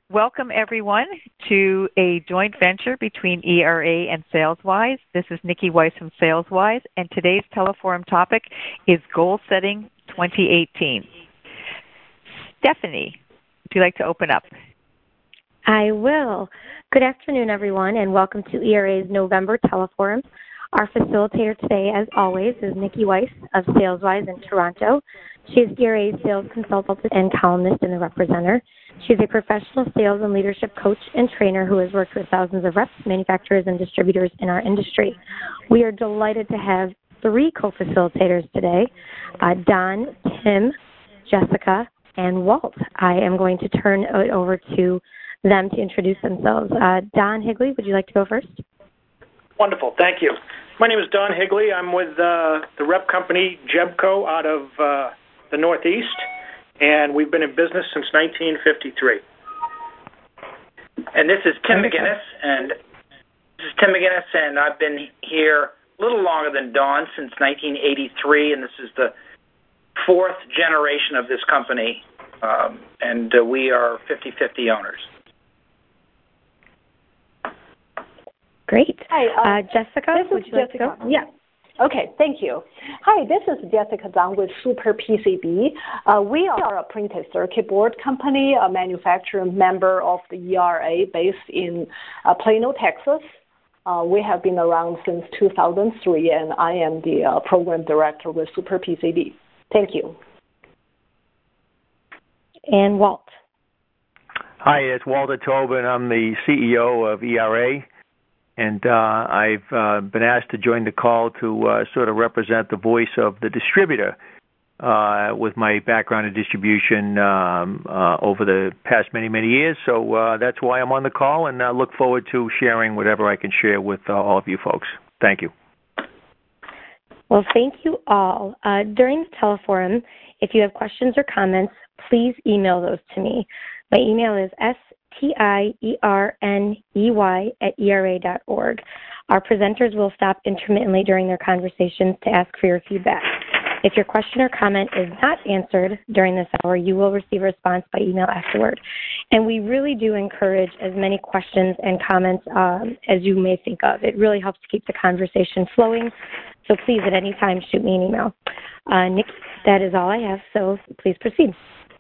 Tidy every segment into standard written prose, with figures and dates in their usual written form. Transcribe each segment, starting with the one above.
welcome everyone to a joint venture between ERA and SalesWise. This is Nikki Weiss from SalesWise, and today's Teleforum topic is Goal Setting 2018. Stephanie, would you like to open up? I will. Good afternoon, everyone, and welcome to ERA's November Teleforum. Our facilitator today, as always, is Nikki Weiss of SalesWise in Toronto. She is ERA's sales consultant and columnist in The Representer. She's a professional sales and leadership coach and trainer who has worked with thousands of reps, manufacturers, and distributors in our industry. We are delighted to have three co-facilitators today, Don, Tim, Jessica, and Walt. I am going to turn it over to them to introduce themselves. Don Higley, would you like to go first? Wonderful. Thank you. My name is Don Higley. I'm with the rep company Jebco out of the Northeast, and we've been in business since 1953. And this is Tim McGinnis, and I've been here a little longer than Don, since 1983, and this is the fourth generation of this company, and we are 50-50 owners. Great. Hi, Jessica, would you like to go? Yeah. Okay, thank you. Hi, this is Jessica Zhang with Super PCB. We are a printed circuit board company, a manufacturer member of the ERA based in Plano, Texas. We have been around since 2003, and I am the program director with Super PCB. Thank you. And Walt. Hi, it's Walter Tobin. I'm the CEO of ERA. And I've been asked to join the call to sort of represent the voice of the distributor with my background in distribution over the past many, many years. So that's why I'm on the call, and I look forward to sharing whatever I can share with all of you folks. Thank you. Well, thank you all. During the Teleforum, if you have questions or comments, please email those to me. My email is tierney@era.org. Our presenters will stop intermittently during their conversations to ask for your feedback. If your question or comment is not answered during this hour, you will receive a response by email afterward. And we really do encourage as many questions and comments as you may think of. It really helps to keep the conversation flowing. So please, at any time, shoot me an email. Nick, that is all I have, so please proceed.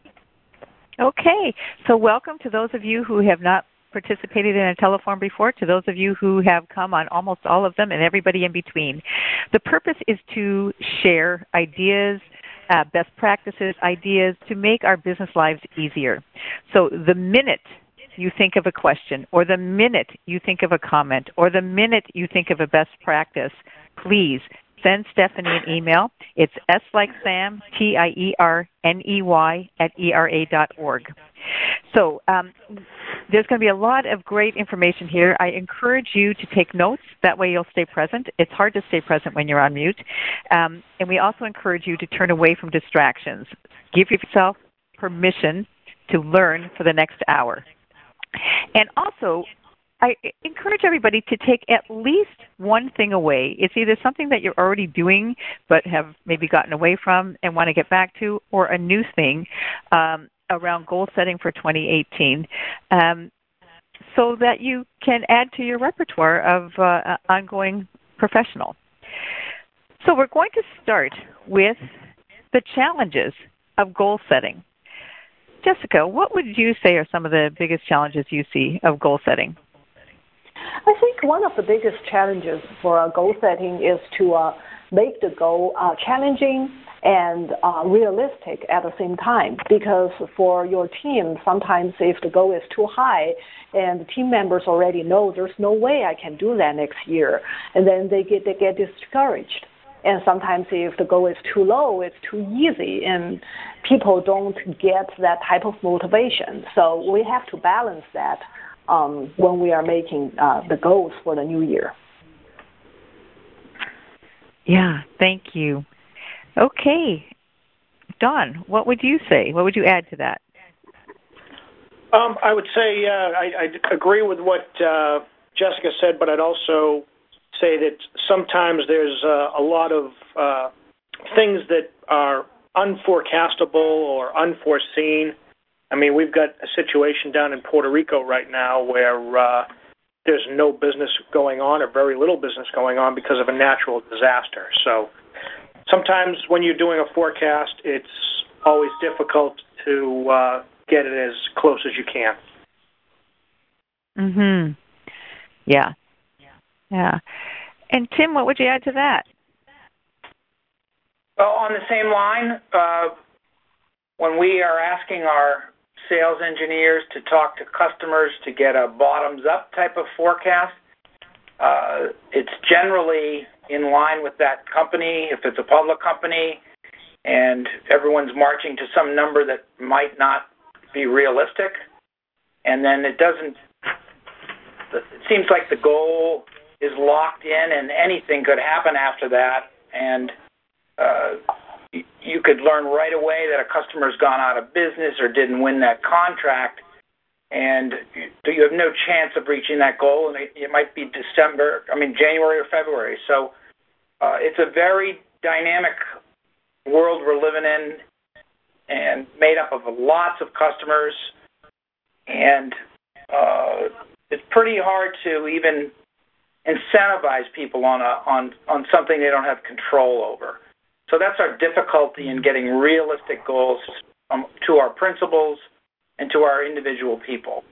Okay, so welcome to those of you who have not participated in a Teleforum before, to those of you who have come on almost all of them, and everybody in between. The purpose is to share ideas, best practices, ideas to make our business lives easier. So the minute you think of a question, or the minute you think of a comment, or the minute you think of a best practice, please send Stephanie an email. It's S like Sam, TIERNEY @ERA.org. So there's going to be a lot of great information here. I encourage you to take notes. That way you'll stay present. It's hard to stay present when you're on mute. And we also encourage you to turn away from distractions. Give yourself permission to learn for the next hour. And also, I encourage everybody to take at least one thing away. It's either something that you're already doing but have maybe gotten away from and want to get back to, or a new thing around goal setting for 2018 so that you can add to your repertoire of ongoing professional. So we're going to start with the challenges of goal setting. Jessica, what would you say are some of the biggest challenges you see of goal setting? I think one of the biggest challenges for goal setting is to make the goal challenging and realistic at the same time. Because for your team, sometimes if the goal is too high and the team members already know there's no way I can do that next year, and then they get discouraged. And sometimes if the goal is too low, it's too easy, and people don't get that type of motivation. So we have to balance that when we are making the goals for the new year. Yeah, thank you. Okay. Don, what would you say? What would you add to that? I would say I agree with what Jessica said, but I'd also say that sometimes there's a lot of things that are unforecastable or unforeseen, I mean, we've got a situation down in Puerto Rico right now where there's no business going on or very little business going on because of a natural disaster. So sometimes when you're doing a forecast, it's always difficult to get it as close as you can. Mhm. Yeah. Yeah. And Tim, what would you add to that? Well, on the same line, when we are asking our sales engineers to talk to customers to get a bottoms-up type of forecast, it's generally in line with that company, if it's a public company, and everyone's marching to some number that might not be realistic. And then it seems like the goal is locked in and anything could happen after that. And you could learn right away that a customer's gone out of business or didn't win that contract, and you have no chance of reaching that goal, and it might be January or February. So it's a very dynamic world we're living in and made up of lots of customers, and it's pretty hard to even incentivize people on something they don't have control over. So that's our difficulty in getting realistic goals to our principals and to our individual people.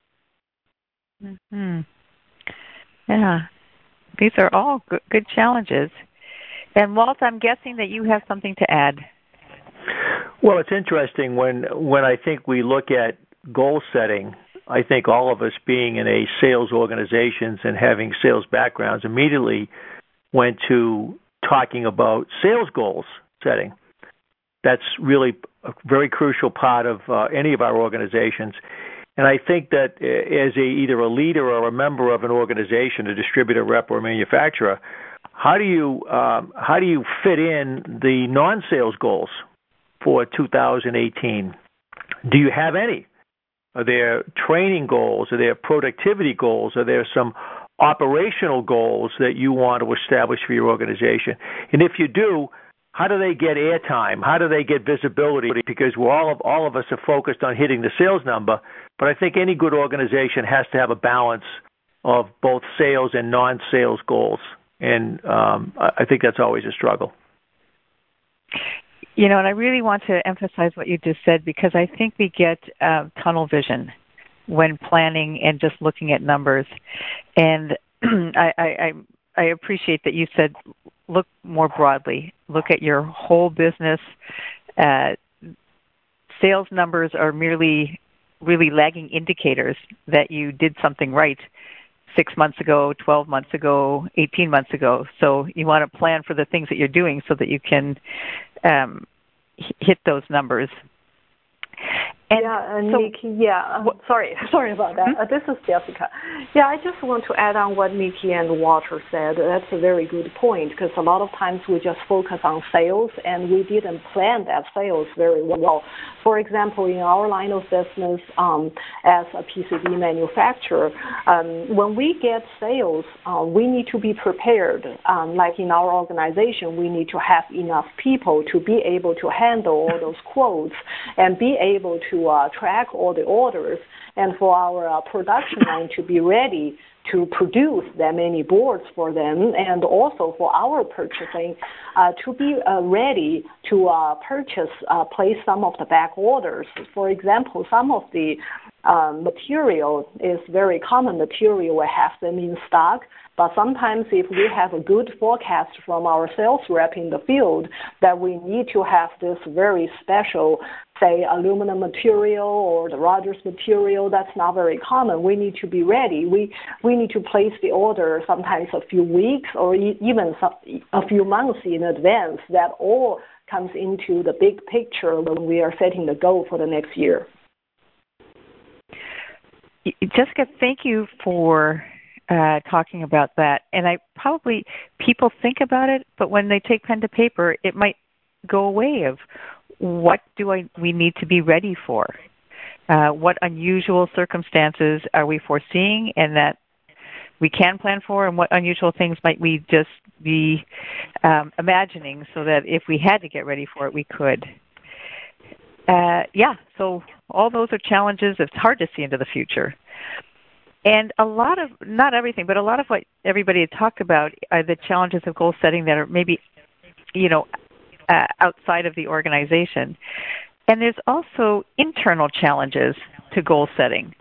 Mm-hmm. Yeah, these are all good challenges. And Walt, I'm guessing that you have something to add. Well, it's interesting when I think we look at goal setting. I think all of us being in a sales organizations and having sales backgrounds immediately went to talking about sales goals setting. That's really a very crucial part of any of our organizations. And I think that as either a leader or a member of an organization, a distributor, rep, or manufacturer, how do you fit in the non-sales goals for 2018? Do you have any? Are there training goals? Are there productivity goals? Are there some operational goals that you want to establish for your organization? And if you do, how do they get airtime? How do they get visibility? Because all of us are focused on hitting the sales number, but I think any good organization has to have a balance of both sales and non-sales goals, and I think that's always a struggle. You know, and I really want to emphasize what you just said, because I think we get tunnel vision when planning and just looking at numbers. And I appreciate that you said look more broadly, look at your whole business. Sales numbers are merely really lagging indicators that you did something right 6 months ago, 12 months ago, 18 months ago. So you want to plan for the things that you're doing so that you can hit those numbers. And Nikki, sorry about that. Mm-hmm. This is Jessica. Yeah, I just want to add on what Nikki and Walter said. That's a very good point, because a lot of times we just focus on sales and we didn't plan that sales very well. For example, in our line of business as a PCB manufacturer, when we get sales, we need to be prepared. Like in our organization, we need to have enough people to be able to handle all those quotes and be able to track all the orders, and for our production line to be ready to produce that many boards for them, and also for our purchasing to be ready to place some of the back orders. For example, some of the material is very common material. We have them in stock, but sometimes if we have a good forecast from our sales rep in the field that we need to have this very special, say, aluminum material or the Rogers material, that's not very common. We need to be ready. We need to place the order sometimes a few weeks or even a few months in advance. That all comes into the big picture when we are setting the goal for the next year. Jessica, thank you for talking about that. And people think about it, but when they take pen to paper, it might go away of what we need to be ready for? What unusual circumstances are we foreseeing and that we can plan for, and what unusual things might we just be imagining so that if we had to get ready for it, we could? So All those are challenges. It's hard to see into the future. And a lot of, not everything, but a lot of what everybody had talked about are the challenges of goal setting that are maybe, outside of the organization. And there's also internal challenges to goal setting.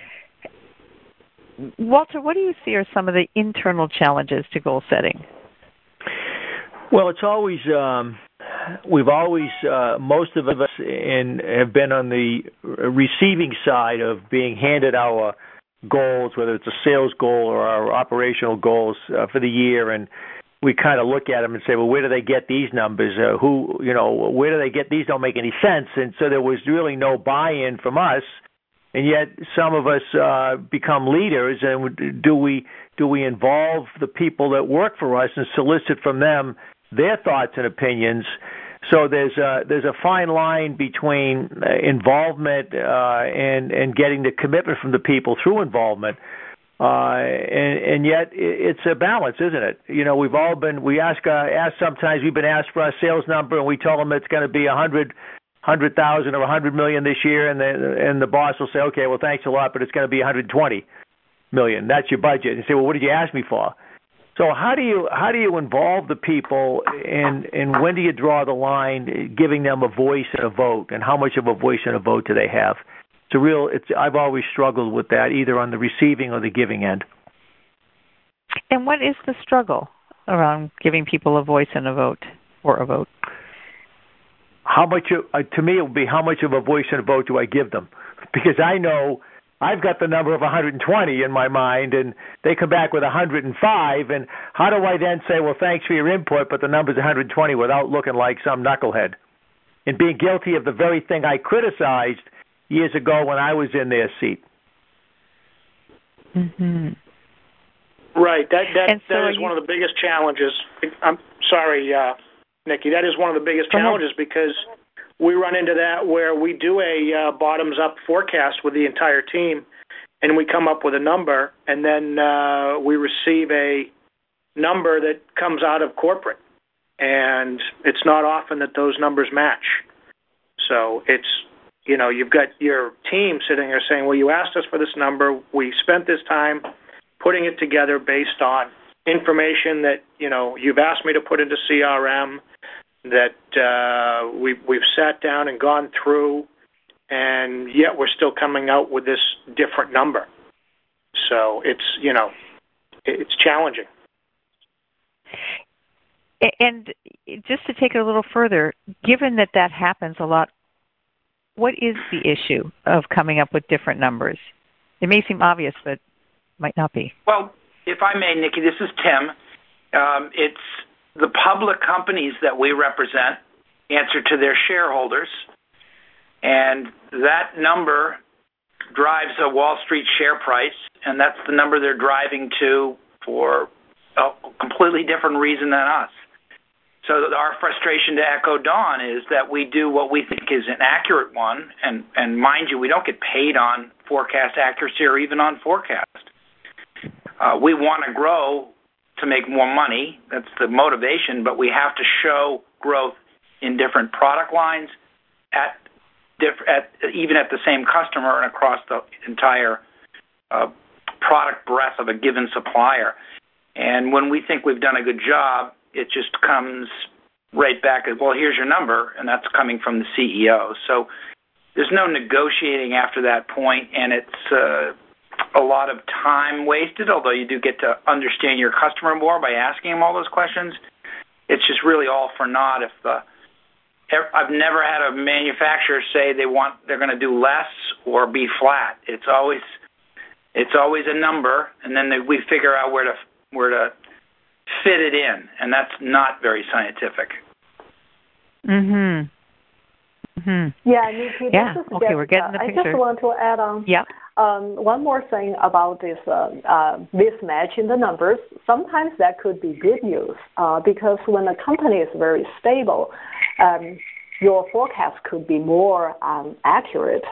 Walter, what do you see are some of the internal challenges to goal setting? Well, it's always, we've always, most of us have been on the receiving side of being handed our goals, whether it's a sales goal or our operational goals for the year, and we kind of look at them and say, well, where do they get these numbers? Where do they get these? Don't make any sense. And so there was really no buy-in from us, and yet some of us become leaders. And do we involve the people that work for us and solicit from them their thoughts and opinions? So there's a fine line between involvement and getting the commitment from the people through involvement. And yet it's a balance, isn't it? We've all been, we ask sometimes, we've been asked for our sales number, and we tell them it's going to be 100,000 or 100 million this year, and the boss will say, okay, well, thanks a lot, but it's going to be 120 million. That's your budget. And say, well, what did you ask me for? So how do you involve the people, and when do you draw the line, giving them a voice and a vote, and how much of a voice and a vote do they have? I've always struggled with that, either on the receiving or the giving end. And what is the struggle around giving people a voice and a vote, or a vote? How much? To me, it would be how much of a voice and a vote do I give them? Because I know I've got the number of 120 in my mind, and they come back with 105, and how do I then say, well, thanks for your input, but the number's 120 without looking like some knucklehead and being guilty of the very thing I criticized years ago when I was in their seat? Mm-hmm. Right. That is one of the biggest challenges. I'm sorry, Nikki. That is one of the biggest challenges, because we run into that where we do a bottoms-up forecast with the entire team, and we come up with a number, and then we receive a number that comes out of corporate, and it's not often that those numbers match. So it's, you've got your team sitting there saying, well, you asked us for this number. We spent this time putting it together based on information that, you've asked me to put into CRM, that we've sat down and gone through, and yet we're still coming out with this different number. So it's, it's challenging. And just to take it a little further, given that happens a lot, what is the issue of coming up with different numbers? It may seem obvious, but might not be. Well, if I may, Nikki, this is Tim. It's the public companies that we represent answer to their shareholders, and that number drives a Wall Street share price, and that's the number they're driving to for a completely different reason than us. So our frustration, to echo Dawn, is that we do what we think is an accurate one, and mind you, we don't get paid on forecast accuracy or even on forecast. We want to grow to make more money. That's the motivation, but we have to show growth in different product lines, even at the same customer and across the entire product breadth of a given supplier. And when we think we've done a good job, it just comes right back as, well, here's your number, and that's coming from the CEO. So there's no negotiating after that point, and it's a lot of time wasted, although you do get to understand your customer more by asking them all those questions. It's just really all for naught. I've never had a manufacturer say they're going to do less or be flat. It's always a number, and then we figure out where to fit it in, and that's not very scientific. Mhm. Mhm. Yeah, Nikki, yeah. Okay, we're getting the picture. I just want to add on. Yeah. One more thing about this mismatch in the numbers. Sometimes that could be good news because when a company is very stable, your forecast could be more accurate.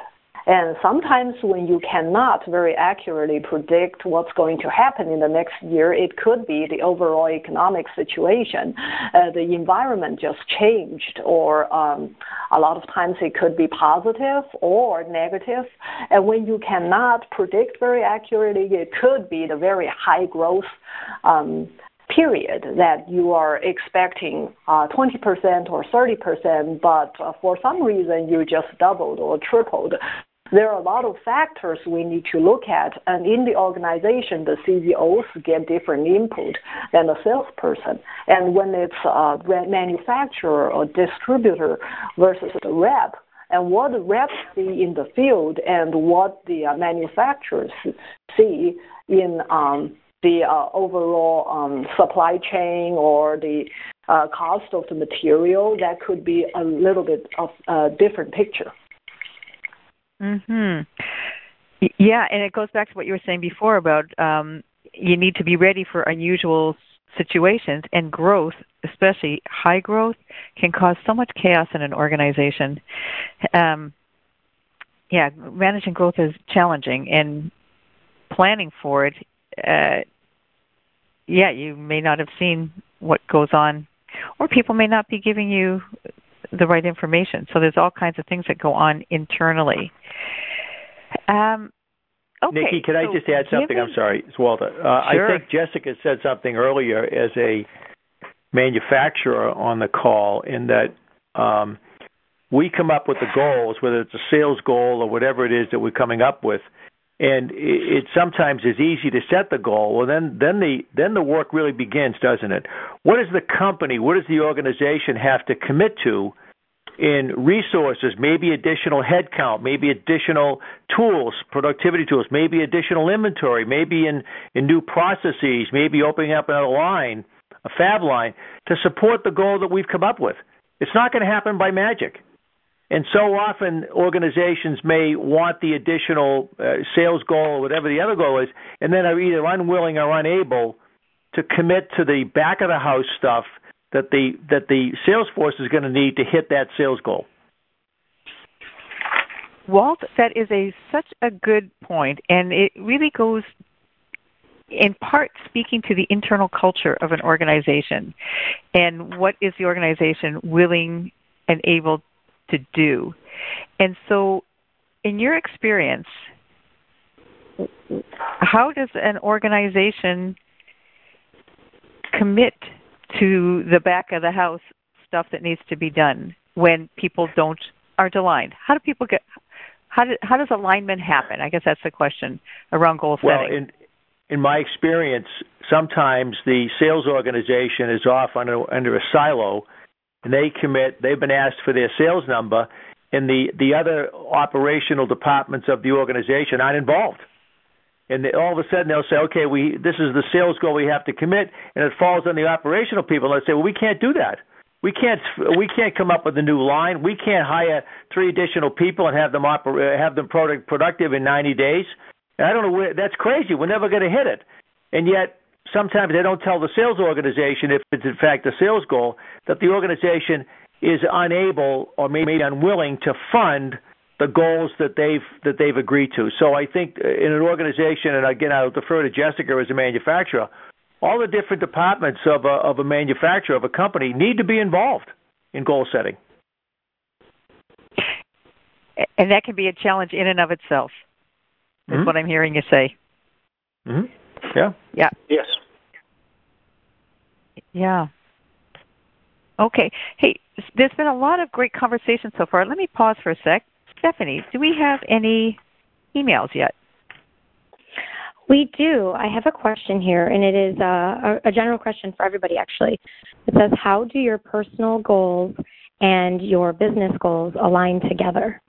And sometimes when you cannot very accurately predict what's going to happen in the next year, it could be the overall economic situation. The environment just changed, or a lot of times it could be positive or negative. And when you cannot predict very accurately, it could be the very high growth period that you are expecting 20% or 30%, but for some reason you just doubled or tripled. There are a lot of factors we need to look at, and in the organization, the CEOs get different input than the salesperson. And when it's a manufacturer or distributor versus the rep, and what the reps see in the field and what the manufacturers see in the overall supply chain or the cost of the material, that could be a little bit of a different picture. Mhm. Yeah, and it goes back to what you were saying before about you need to be ready for unusual situations, and growth, especially high growth, can cause so much chaos in an organization. Yeah, managing growth is challenging, and planning for it, you may not have seen what goes on, or people may not be giving you the right information. So there's all kinds of things that go on internally. Okay, Nikki, can I just add something? I'm sorry, it's Walter. Sure. I think Jessica said something earlier as a manufacturer on the call, in that we come up with the goals, whether it's a sales goal or whatever it is that we're coming up with, and it sometimes is easy to set the goal. Well, then the work really begins, doesn't it? What does the company, what does the organization have to commit to in resources, maybe additional headcount, maybe additional tools, productivity tools, maybe additional inventory, maybe in new processes, maybe opening up another line, a fab line, to support the goal that we've come up with. It's not going to happen by magic. And so often organizations may want the additional sales goal or whatever the other goal is, and then are either unwilling or unable to commit to the back of the house stuff that the sales force is going to need to hit that sales goal. Walt, that is such a good point, and it really goes in part speaking to the internal culture of an organization, and what is the organization willing and able to do. And so, in your experience, how does an organization commit to the back of the house stuff that needs to be done when people aren't aligned? How does alignment happen? I guess that's the question around goal setting. Well, in my experience, sometimes the sales organization is off under a silo, and they've been asked for their sales number, and the other operational departments of the organization aren't involved. And all of a sudden they'll say, okay, this is the sales goal we have to commit, and it falls on the operational people. And they say, well, we can't do that. We can't come up with a new line. We can't hire 3 additional people and have them productive in 90 days. And I don't know that's crazy. We're never going to hit it. And yet sometimes they don't tell the sales organization, if it's in fact a sales goal, that the organization is unable or maybe unwilling to fund the goals that they've agreed to. So I think in an organization, and again I'll defer to Jessica as a manufacturer, all the different departments of a manufacturer, of a company, need to be involved in goal setting. And that can be a challenge in and of itself, is what I'm hearing you say. Mm-hmm. Yeah. Yeah. Yes. Yeah. Okay. Hey, there's been a lot of great conversation so far. Let me pause for a sec. Stephanie, do we have any emails yet? We do. I have a question here, and it is a general question for everybody, actually. It says, how do your personal goals and your business goals align together?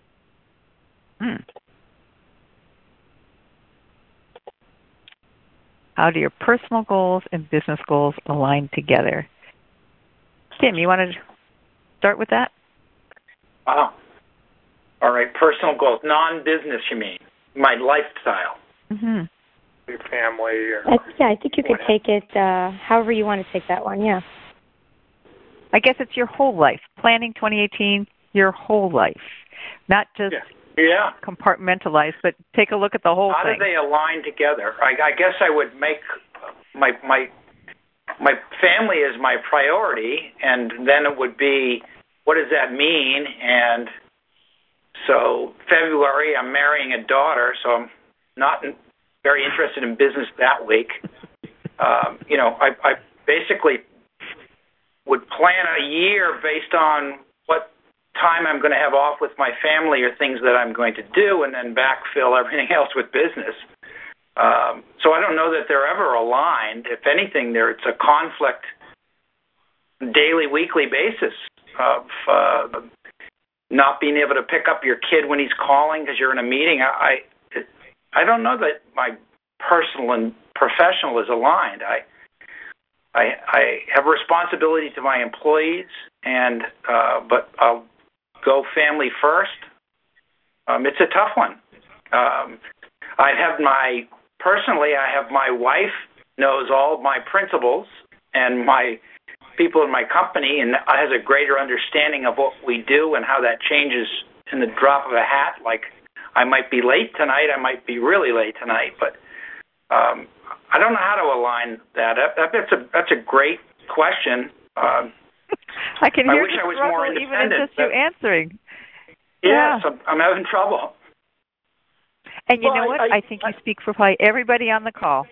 How do your personal goals and business goals align together? Tim, you want to start with that? Wow. All right, personal goals, non-business, you mean? My lifestyle. Mm-hmm. Your family. I think you could take it however you want to take that one, yeah. I guess it's your whole life. Planning 2018, your whole life. Not just compartmentalized, but take a look at the whole thing. How do they align together? I guess I would make my family is my priority, and then it would be, what does that mean? And so February, I'm marrying a daughter, so I'm not very interested in business that week. I basically would plan a year based on what time I'm going to have off with my family or things that I'm going to do, and then backfill everything else with business. So I don't know that they're ever aligned. If anything, it's a conflict daily, weekly basis of not being able to pick up your kid when he's calling because you're in a meeting. I don't know that my personal and professional is aligned. I have a responsibility to my employees, but I'll go family first. It's a tough one. I have my wife knows all of my principles and my people in my company, and has a greater understanding of what we do and how that changes in the drop of a hat. Like, I might be late tonight, I might be really late tonight, but I don't know how to align that. That's a great question. I can hear I wish I was more independent. Even in just you answering. Yes, yeah. I'm having trouble. And you know what? I think you speak for probably everybody on the call.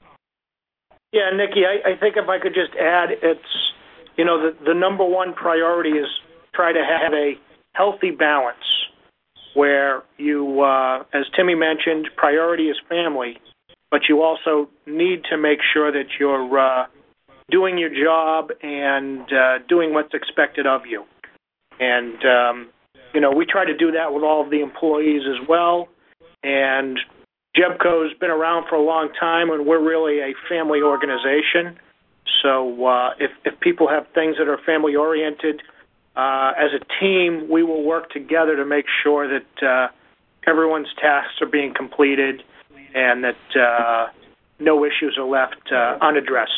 Yeah, Nikki, I think if I could just add, it's, the number one priority is try to have a healthy balance where you, as Timmy mentioned, priority is family, but you also need to make sure that you're doing your job and doing what's expected of you. And, we try to do that with all of the employees as well. And Jebco's been around for a long time, and we're really a family organization. So if people have things that are family-oriented, as a team, we will work together to make sure that everyone's tasks are being completed and that no issues are left unaddressed.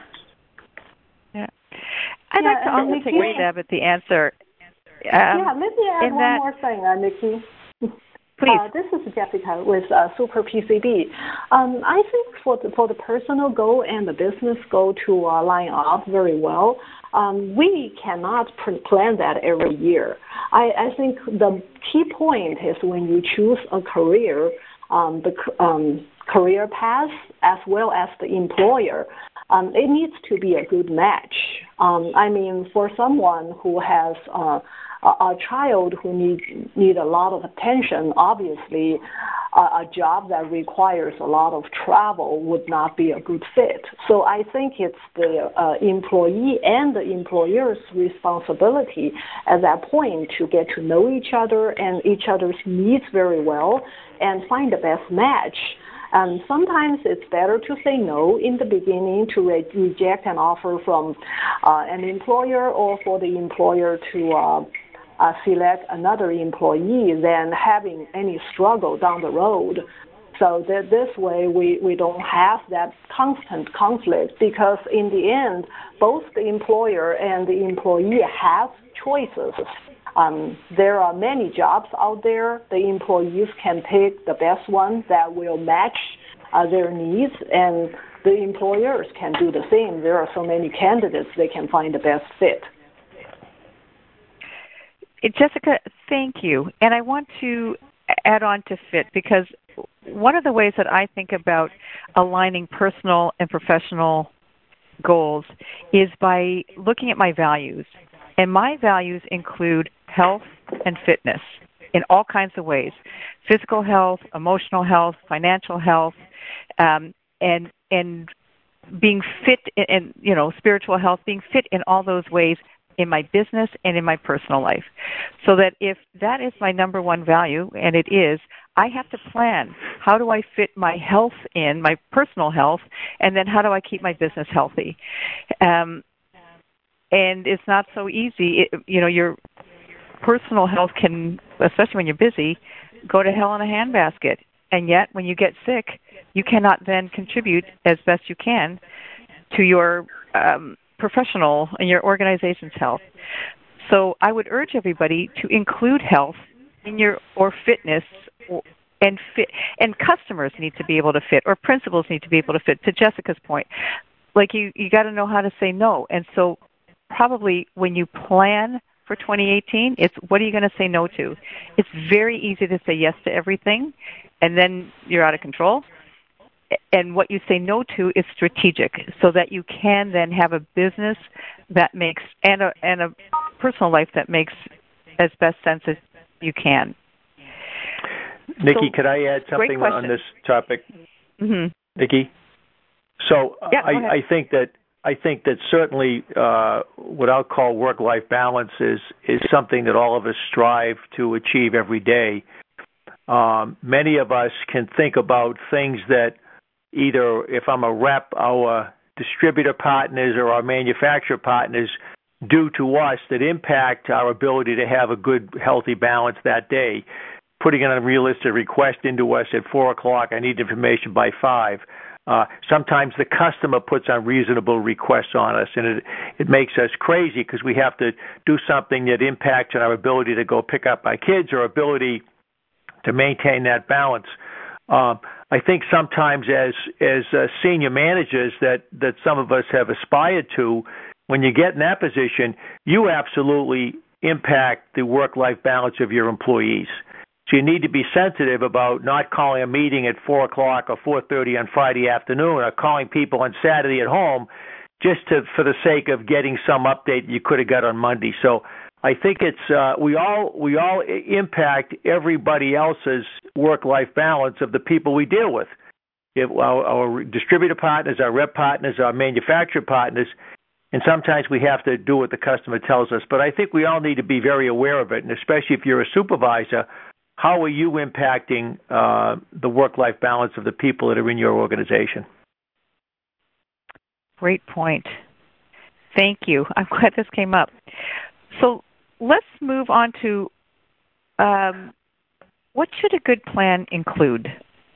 Yeah. I'd like to also take a stab at the answer. Let me add one more thing, Nikki. Please. This is Jessica with Super PCB. I think for the personal goal and the business goal to line up very well, we cannot plan that every year. I think the key point is when you choose a career, the career path as well as the employer, it needs to be a good match. For someone who has a child who need a lot of attention, obviously a job that requires a lot of travel would not be a good fit. So I think it's the employee and the employer's responsibility at that point to get to know each other and each other's needs very well and find the best match. And sometimes it's better to say no in the beginning to reject an offer from an employer, or for the employer to select another employee than having any struggle down the road. So that this way we don't have that constant conflict, because in the end, both the employer and the employee have choices. There are many jobs out there. The employees can pick the best one that will match their needs, and the employers can do the same. There are so many candidates, they can find the best fit. Jessica, thank you. And I want to add on to fit, because one of the ways that I think about aligning personal and professional goals is by looking at my values. And my values include health and fitness in all kinds of ways: physical health, emotional health, financial health, and being fit, and spiritual health, being fit in all those ways in my business and in my personal life. So that if that is my number one value, and it is, I have to plan, how do I fit my health in, my personal health, and then how do I keep my business healthy? And it's not so easy. Your personal health can, especially when you're busy, go to hell in a handbasket. And yet, when you get sick, you cannot then contribute as best you can to your professional and your organization's health. So I would urge everybody to include health tenure or fitness, and customers need to be able to fit, or principals need to be able to fit. To Jessica's point, like you got to know how to say no. And so probably when you plan for 2018, it's what are you going to say no to? It's very easy to say yes to everything, and then you're out of control. And what you say no to is strategic, so that you can then have a business that makes and a personal life that makes as best sense as you can. Nikki, could I add something on this topic? Mm-hmm. Nikki, so yeah, I think that certainly what I'll call work-life balance is something that all of us strive to achieve every day. Many of us can think about things that either, if I'm a rep, our distributor partners or our manufacturer partners do to us that impact our ability to have a good, healthy balance that day. Putting an unrealistic request into us at 4 o'clock, I need information by 5. Sometimes the customer puts unreasonable requests on us, and it makes us crazy because we have to do something that impacts on our ability to go pick up our kids or ability to maintain that balance. I think sometimes as senior managers that some of us have aspired to, when you get in that position, you absolutely impact the work-life balance of your employees. So you need to be sensitive about not calling a meeting at 4 o'clock or 4:30 on Friday afternoon, or calling people on Saturday at home just for the sake of getting some update you could have got on Monday. So I think it's we all impact everybody else's work-life balance of the people we deal with. If our distributor partners, our rep partners, our manufacturer partners, and sometimes we have to do what the customer tells us. But I think we all need to be very aware of it, and especially if you're a supervisor, how are you impacting the work-life balance of the people that are in your organization? Great point. Thank you. I'm glad this came up. So let's move on to what should a good plan include?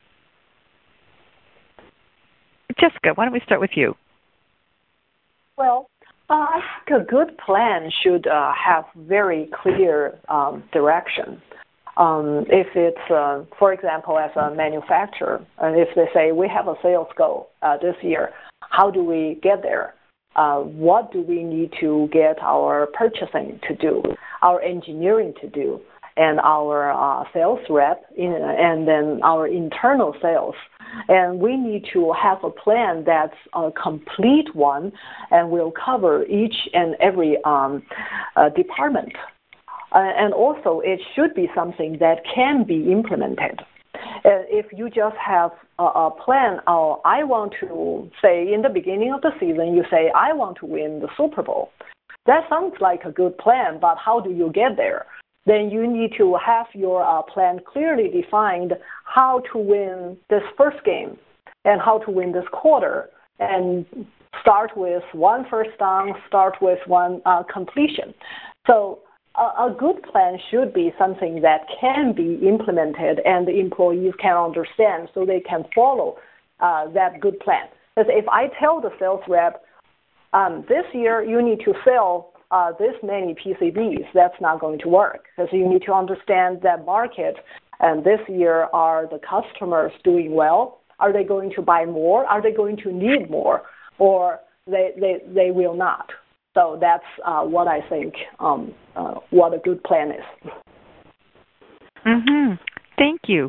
Jessica, why don't we start with you? Well, I think a good plan should have very clear direction. If it's, for example, as a manufacturer, if they say we have a sales goal this year, how do we get there? What do we need to get our purchasing to do, our engineering to do, and our sales rep, and then our internal sales? And we need to have a plan that's a complete one and will cover each and every department. And also, it should be something that can be implemented. If you just have a plan, I want to say in the beginning of the season, you say, I want to win the Super Bowl. That sounds like a good plan, but how do you get there? Then you need to have your plan clearly defined, how to win this first game and how to win this quarter, and start with one first down, start with one completion. So a good plan should be something that can be implemented and the employees can understand so they can follow that good plan. Because if I tell the sales rep, this year you need to sell this many PCBs, that's not going to work, because you need to understand that market. And this year, are the customers doing well? Are they going to buy more? Are they going to need more? Or they will not. So that's what I think what a good plan is. Mm-hmm. Thank you.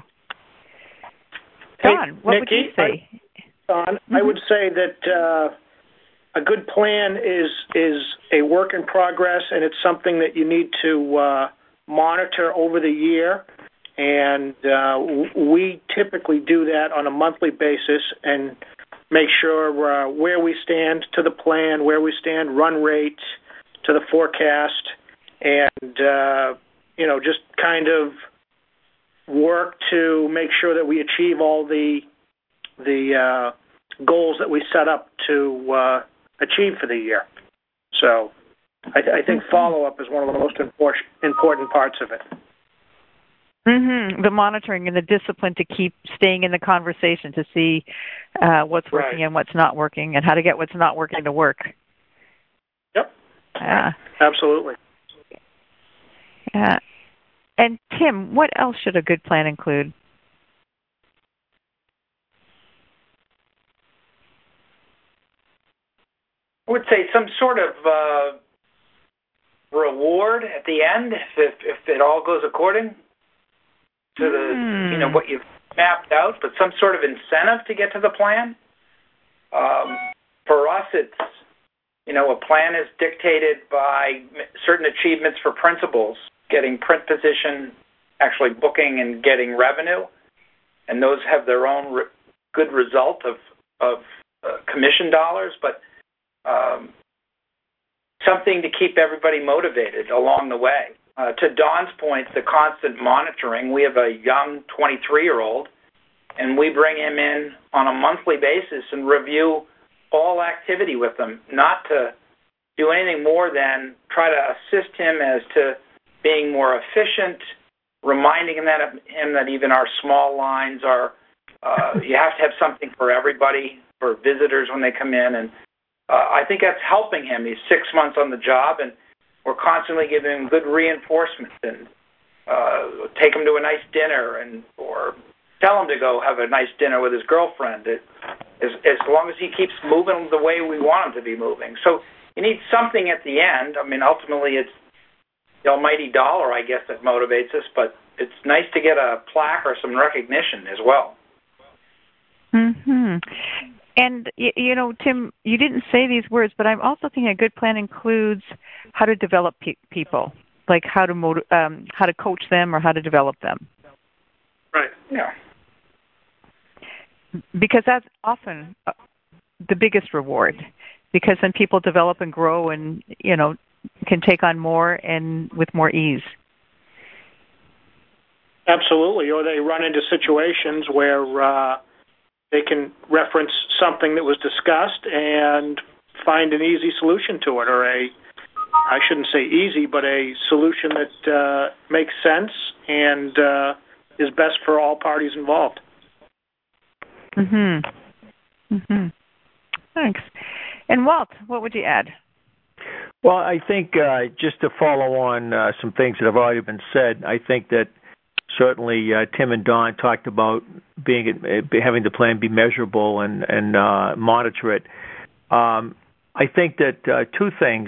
Don, what would you say? Don, I would say that a good plan is a work in progress, and it's something that you need to monitor over the year. And we typically do that on a monthly basis and make sure where we stand to the plan, where we stand run rate to the forecast, and just kind of work to make sure that we achieve all the goals that we set up to achieve for the year. So I think follow-up is one of the most important parts of it. Mm-hmm. The monitoring and the discipline to keep staying in the conversation to see what's working right. and what's not working, and how to get what's not working to work. Yep. Absolutely. And Tim, what else should a good plan include? I would say some sort of reward at the end if it all goes according to the what you've mapped out, but some sort of incentive to get to the plan. For us, it's a plan is dictated by certain achievements for principals, getting print position, actually booking and getting revenue, and those have their own good result of commission dollars, but something to keep everybody motivated along the way. To Dawn's point, the constant monitoring, we have a young 23-year-old, and we bring him in on a monthly basis and review all activity with him, not to do anything more than try to assist him as to being more efficient, reminding him that even our small lines are, you have to have something for everybody, for visitors when they come in, and I think that's helping him. He's 6 months on the job, and we're constantly giving him good reinforcement and take him to a nice dinner or tell him to go have a nice dinner with his girlfriend. As long as he keeps moving the way we want him to be moving. So you need something at the end. I mean, ultimately it's the almighty dollar, I guess, that motivates us, but it's nice to get a plaque or some recognition as well. Mm-hmm. And, Tim, you didn't say these words, but I'm also thinking a good plan includes how to develop people, like how to coach them or how to develop them. Right. Yeah. Because that's often the biggest reward, because then people develop and grow and, can take on more and with more ease. Absolutely. Or they run into situations where they can reference something that was discussed and find an easy solution to it, or I shouldn't say easy, but a solution that makes sense and is best for all parties involved. Thanks. And Walt, what would you add? Well, I think just to follow on some things that have already been said, I think that certainly Tim and Dawn talked about having the plan be measurable and monitor it. I think that two things.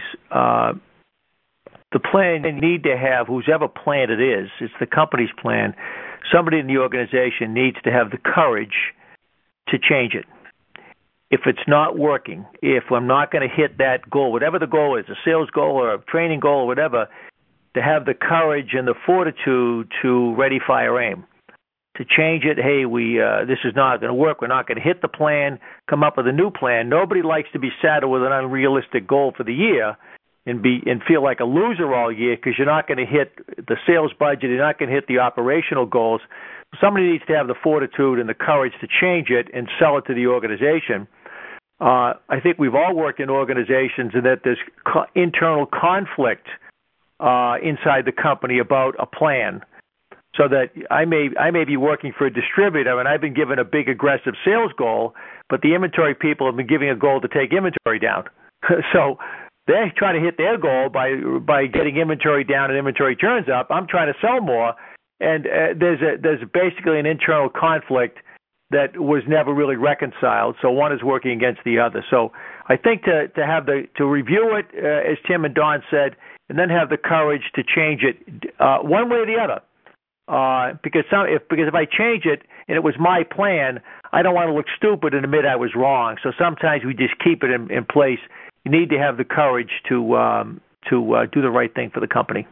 The plan they need to have, whoever plan it is, it's the company's plan, somebody in the organization needs to have the courage to change it. If it's not working, if I'm not going to hit that goal, whatever the goal is, a sales goal or a training goal or whatever, to have the courage and the fortitude to ready, fire, aim, to change it. Hey, this is not going to work. We're not going to hit the plan. Come up with a new plan. Nobody likes to be saddled with an unrealistic goal for the year and feel like a loser all year because you're not going to hit the sales budget. You're not going to hit the operational goals. Somebody needs to have the fortitude and the courage to change it and sell it to the organization. I think we've all worked in organizations and that there's internal conflict inside the company about a plan, so that I may be working for a distributor and I've been given a big aggressive sales goal, but the inventory people have been giving a goal to take inventory down. So they're trying to hit their goal by getting inventory down and inventory turns up. I'm trying to sell more, and there's basically an internal conflict that was never really reconciled. So one is working against the other. So I think to review it, as Tim and Dawn said, and then have the courage to change it one way or the other. Because if I change it and it was my plan, I don't want to look stupid and admit I was wrong. So sometimes we just keep it in place. You need to have the courage to do the right thing for the company.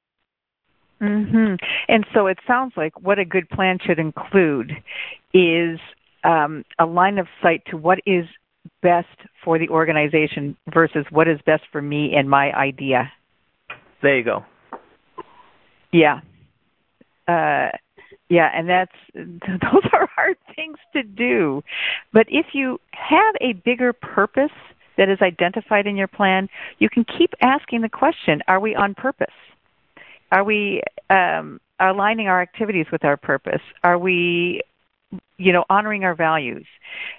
Mm-hmm. And so it sounds like what a good plan should include is a line of sight to what is best for the organization versus what is best for me and my idea. There you go. Yeah. And those are hard things to do. But if you have a bigger purpose that is identified in your plan, you can keep asking the question, are we on purpose? Are we aligning our activities with our purpose? Are we, honoring our values?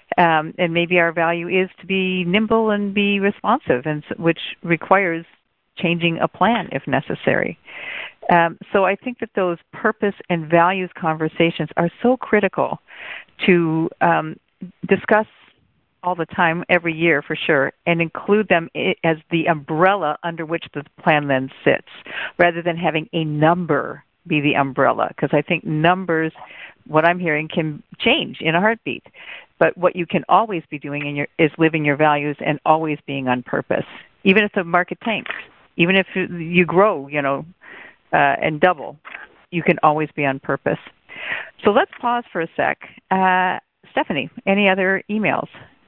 And maybe our value is to be nimble and be responsive, which requires changing a plan if necessary. So I think that those purpose and values conversations are so critical to discuss all the time, every year for sure, and include them as the umbrella under which the plan then sits, rather than having a number be the umbrella. Because I think numbers, what I'm hearing, can change in a heartbeat. But what you can always be doing is living your values and always being on purpose, even if the market tanks, even if you grow, and double, you can always be on purpose. So let's pause for a sec. Stephanie, any other emails?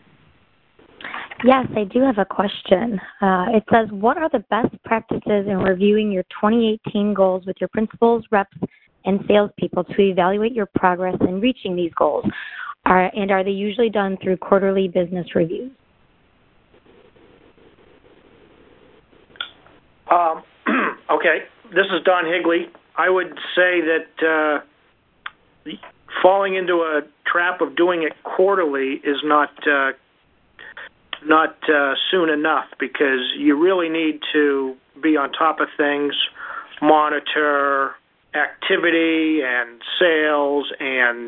Yes, I do have a question. It says, what are the best practices in reviewing your 2018 goals with your principals, reps, and salespeople to evaluate your progress in reaching these goals? And are they usually done through quarterly business reviews? Okay, this is Don Higley. I would say that falling into a trap of doing it quarterly is not soon enough, because you really need to be on top of things, monitor activity and sales and,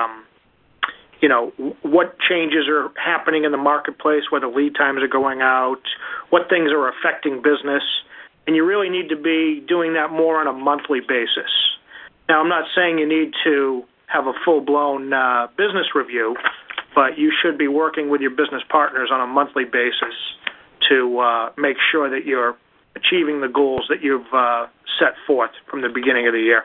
what changes are happening in the marketplace, whether lead times are going out, what things are affecting business. And you really need to be doing that more on a monthly basis. Now, I'm not saying you need to have a full-blown business review, but you should be working with your business partners on a monthly basis to make sure that you're achieving the goals that you've set forth from the beginning of the year.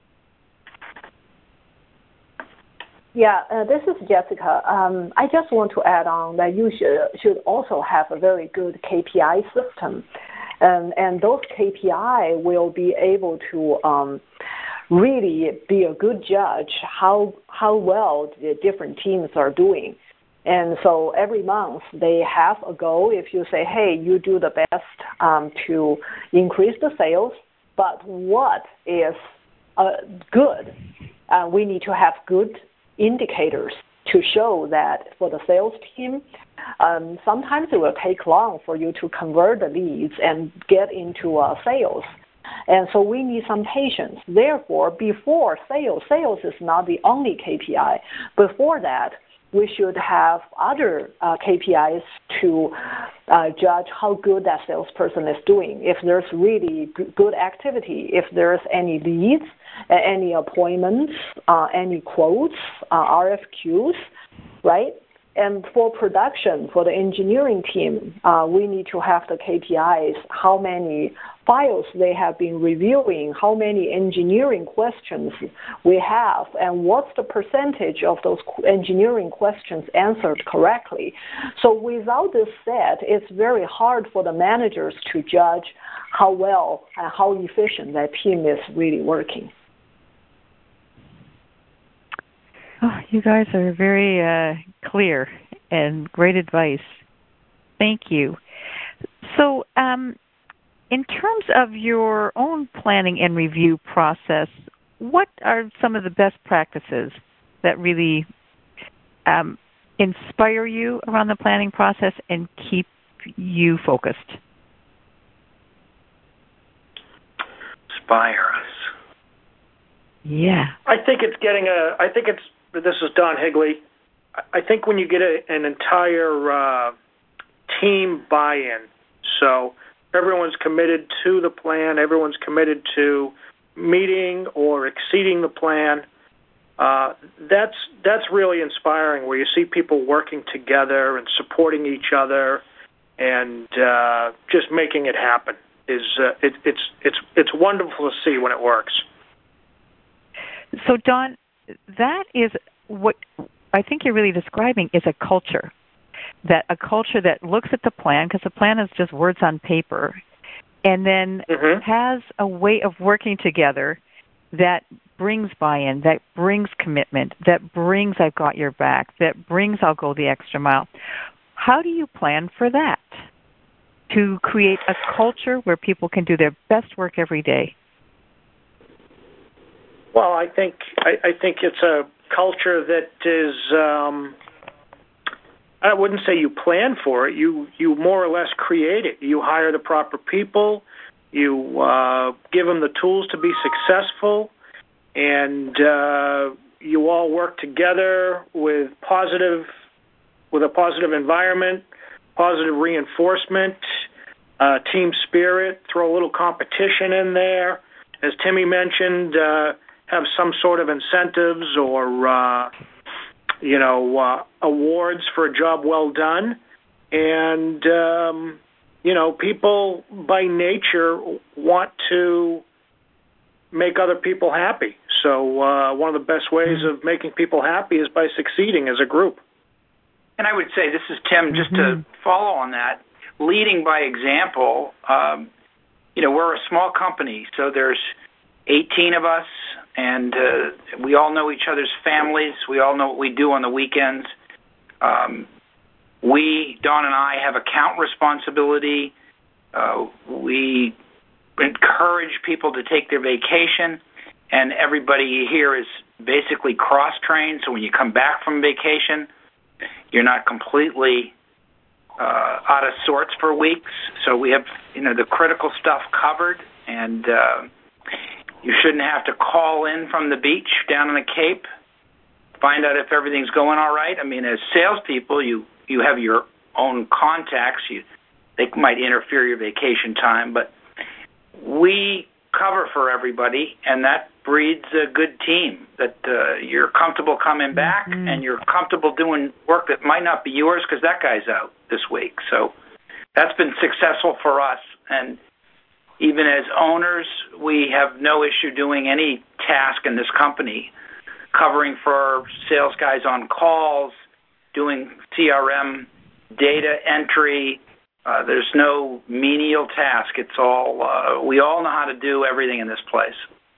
Yeah, this is Jessica. I just want to add on that you should also have a very good KPI system. And those KPI will be able to really be a good judge how well the different teams are doing. And so every month they have a goal. If you say, hey, you do the best to increase the sales, but what is good? We need to have good indicators to show that for the sales team, sometimes it will take long for you to convert the leads and get into sales. And so we need some patience. Therefore, before sales is not the only KPI. Before that, we should have other KPIs to judge how good that salesperson is doing. If there's really good activity, if there's any leads, any appointments, any quotes, RFQs, right? And for production, for the engineering team, we need to have the KPIs, how many files they have been reviewing, how many engineering questions we have, and what's the percentage of those engineering questions answered correctly. So without this set, it's very hard for the managers to judge how well and how efficient that team is really working. Oh, you guys are very clear and great advice. Thank you. So in terms of your own planning and review process, what are some of the best practices that really inspire you around the planning process and keep you focused? Inspire us. Yeah. This is Don Higley. I think when you get an entire team buy-in, so everyone's committed to the plan, everyone's committed to meeting or exceeding the plan, that's really inspiring, where you see people working together and supporting each other and just making it happen. It's wonderful to see when it works. So, Don, that is what I think you're really describing is a culture that looks at the plan, because the plan is just words on paper, and then has a way of working together that brings buy-in, that brings commitment, that brings I've got your back, that brings I'll go the extra mile. How do you plan for that, to create a culture where people can do their best work every day? Well, I think it's a culture that is, I wouldn't say you plan for it. You more or less create it. You hire the proper people. You give them the tools to be successful, and you all work together with a positive environment, positive reinforcement, team spirit. Throw a little competition in there. As Timmy mentioned, have some sort of incentives or awards for a job well done. And people by nature want to make other people happy. So one of the best ways of making people happy is by succeeding as a group. And I would say, this is Tim, just to follow on that, leading by example. We're a small company, so there's 18 of us, and we all know each other's families. We all know what we do on the weekends. Dawn and I, have account responsibility. We encourage people to take their vacation, and everybody here is basically cross-trained, so when you come back from vacation, you're not completely out of sorts for weeks. So we have, the critical stuff covered, and you shouldn't have to call in from the beach down on the Cape, find out if everything's going all right. I mean, as salespeople, you have your own contacts. They might interfere your vacation time, but we cover for everybody, and that breeds a good team, that you're comfortable coming back and you're comfortable doing work that might not be yours because that guy's out this week. So that's been successful for us. And even as owners, we have no issue doing any task in this company, covering for sales guys on calls, doing CRM data entry. There's no menial task. It's all, we all know how to do everything in this place.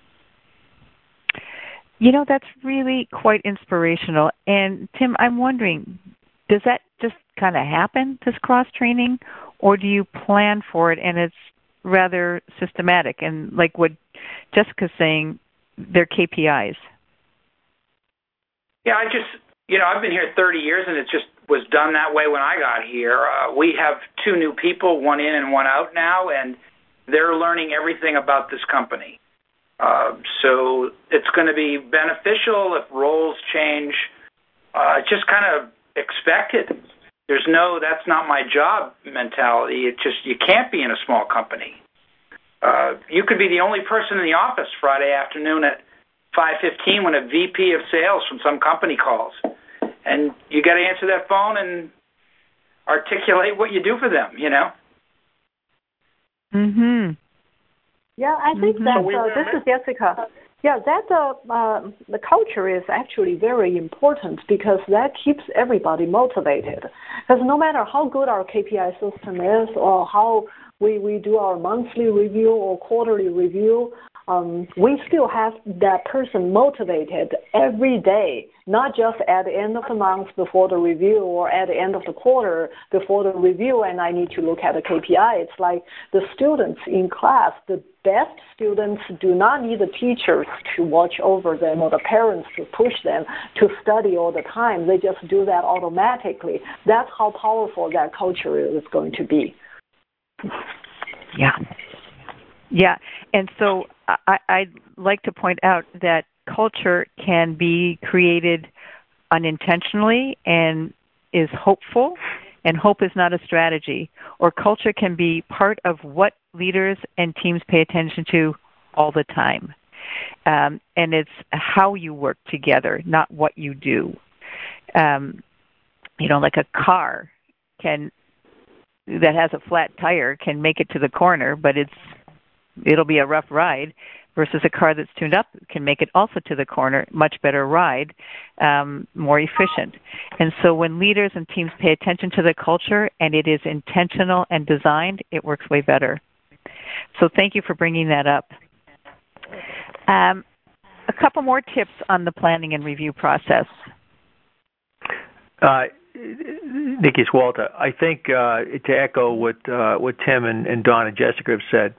That's really quite inspirational. And Tim, I'm wondering, does that just kind of happen, this cross-training, or do you plan for it and it's rather systematic? And like what Jessica's saying, they're KPIs. Yeah, I've been here 30 years, and it just was done that way when I got here. We have 2 new people, one in and one out now, and they're learning everything about this company. So it's going to be beneficial if roles change. Just kind of expected. There's no, that's not my job mentality. It just, you can't be in a small company. You could be the only person in the office Friday afternoon at 5:15 when a VP of sales from some company calls. And you got to answer that phone and articulate what you do for them, Yeah, I think that this is Jessica. Yeah, that the culture is actually very important because that keeps everybody motivated. Because no matter how good our KPI system is or how we do our monthly review or quarterly review, we still have that person motivated every day, not just at the end of the month before the review or at the end of the quarter before the review and I need to look at the KPI. It's like the students in class, the best students do not need the teachers to watch over them or the parents to push them to study all the time. They just do that automatically. That's how powerful that culture is going to be. Yeah, and so I'd like to point out that culture can be created unintentionally and is hopeful, and hope is not a strategy. Or culture can be part of what leaders and teams pay attention to all the time. And it's how you work together, not what you do. Like a car that has a flat tire can make it to the corner, but it'll be a rough ride, versus a car that's tuned up can make it also to the corner, much better ride, more efficient. And so when leaders and teams pay attention to the culture and it is intentional and designed, it works way better. So thank you for bringing that up. A couple more tips on the planning and review process. Nikki, it's Walter. I think to echo what Tim and Dawn and Jessica have said,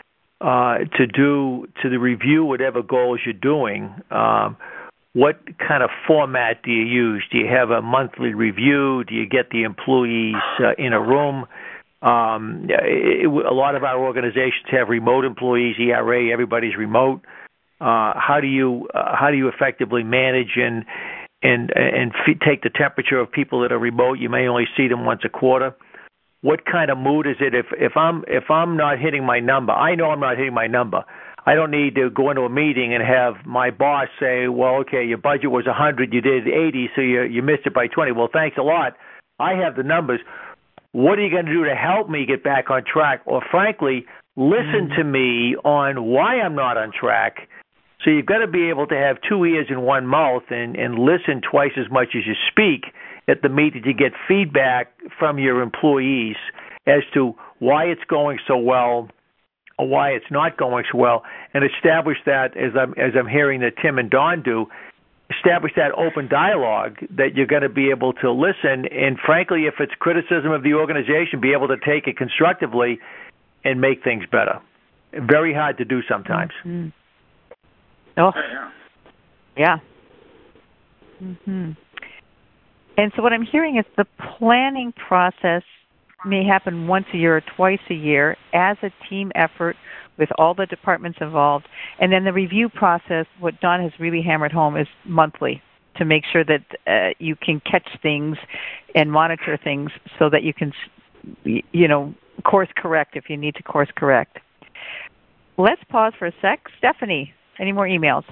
to review whatever goals you're doing, what kind of format do you use? Do you have a monthly review? Do you get the employees in a room? A lot of our organizations have remote employees, ERA, everybody's remote. How do you effectively manage and take the temperature of people that are remote? You may only see them once a quarter. What kind of mood is it if I'm not hitting my number? I know I'm not hitting my number. I don't need to go into a meeting and have my boss say, well, okay, your budget was 100, you did 80, so you missed it by 20. Well, thanks a lot. I have the numbers. What are you going to do to help me get back on track? Or frankly, listen to me on why I'm not on track. So you've got to be able to have two ears and one mouth and listen twice as much as you speak at the meeting to get feedback from your employees as to why it's going so well or why it's not going so well, and establish that, as I'm hearing that Tim and Don do, establish that open dialogue that you're going to be able to listen, and frankly, if it's criticism of the organization, be able to take it constructively and make things better. Very hard to do sometimes. Mm-hmm. Oh, yeah. Mm-hmm. And so what I'm hearing is the planning process may happen once a year or twice a year as a team effort with all the departments involved. And then the review process, what Don has really hammered home, is monthly to make sure that you can catch things and monitor things so that you can, course correct if you need to course correct. Let's pause for a sec. Stephanie, any more emails?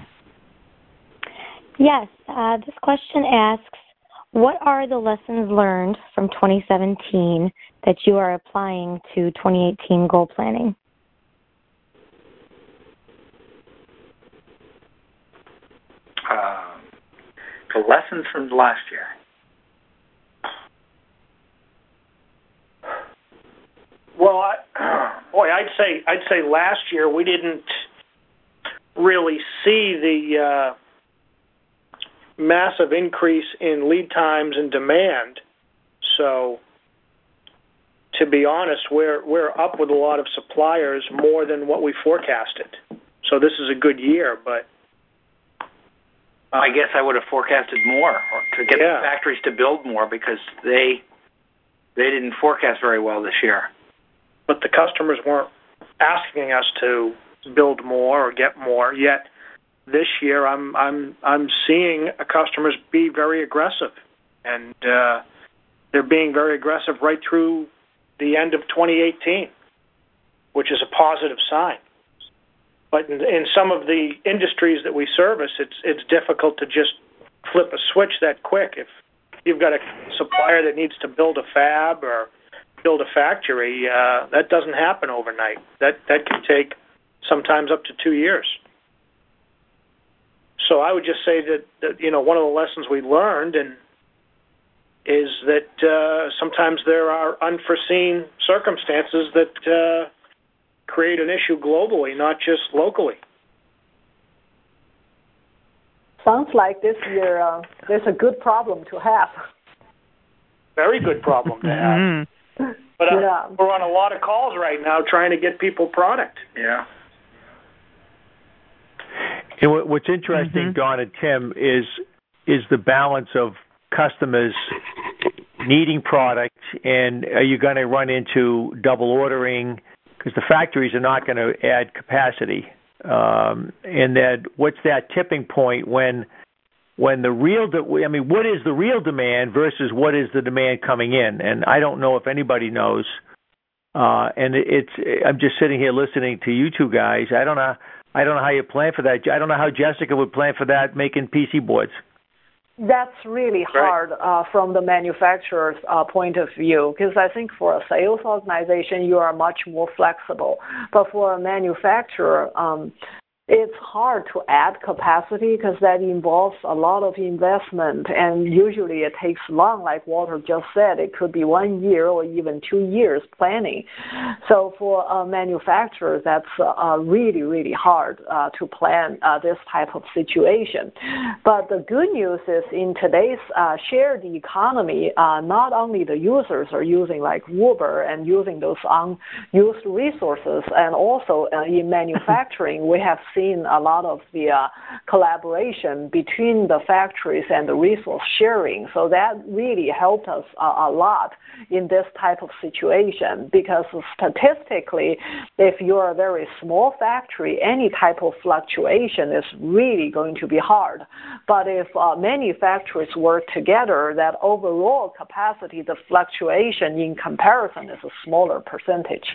Yes. This question asks, what are the lessons learned from 2017 that you are applying to 2018 goal planning? The lessons from last year. Well, I'd say last year we didn't really see the massive increase in lead times and demand. So, to be honest, we're up with a lot of suppliers more than what we forecasted. So this is a good year, but I guess I would have forecasted more, or to get the factories to build more, because they didn't forecast very well this year. But the customers weren't asking us to build more or get more yet. This year, I'm seeing customers be very aggressive, and they're being very aggressive right through the end of 2018, which is a positive sign. But in some of the industries that we service, it's difficult to just flip a switch that quick. If you've got a supplier that needs to build a fab or build a factory, that doesn't happen overnight. That can take sometimes up to 2 years. So I would just say that one of the lessons we learned is that sometimes there are unforeseen circumstances that create an issue globally, not just locally. Sounds like this year there's a good problem to have. Very good problem to have. Mm-hmm. But we're on a lot of calls right now trying to get people product. Yeah. And what's interesting, Don and Tim, is the balance of customers needing product, and are you going to run into double ordering because the factories are not going to add capacity? And that what's that tipping point when the real what is the real demand versus what is the demand coming in? And I don't know if anybody knows. And I'm just sitting here listening to you two guys. I don't know how you plan for that. I don't know how Jessica would plan for that making PC boards. That's really hard from the manufacturer's point of view, because I think for a sales organization, you are much more flexible. But for a manufacturer, it's hard to add capacity because that involves a lot of investment, and usually it takes long, like Walter just said. It could be 1 year or even 2 years planning. So for a manufacturer, that's really, really hard to plan this type of situation. But the good news is in today's shared economy, not only the users are using like Uber and using those unused resources, and also in manufacturing, we have seen a lot of the collaboration between the factories and the resource sharing. So that really helped us a lot in this type of situation, because statistically, if you're a very small factory, any type of fluctuation is really going to be hard. But if many factories work together, that overall capacity, the fluctuation in comparison is a smaller percentage.